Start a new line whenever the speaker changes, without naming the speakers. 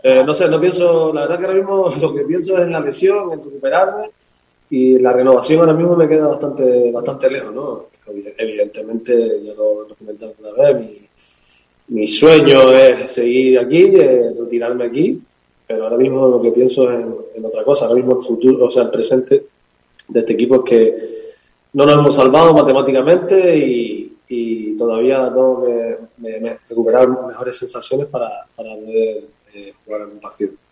No sé, no pienso, la verdad que ahora mismo lo que pienso es en la lesión, en recuperarme, y la renovación ahora mismo me queda bastante lejos, ¿no? Evidentemente, ya lo he comentado una vez, mi sueño es seguir aquí, retirarme aquí, pero ahora mismo lo que pienso es en otra cosa. Ahora mismo el futuro, o sea, el presente de este equipo es que no nos hemos salvado matemáticamente y todavía tengo que recuperar mejores sensaciones para poder jugar en un partido.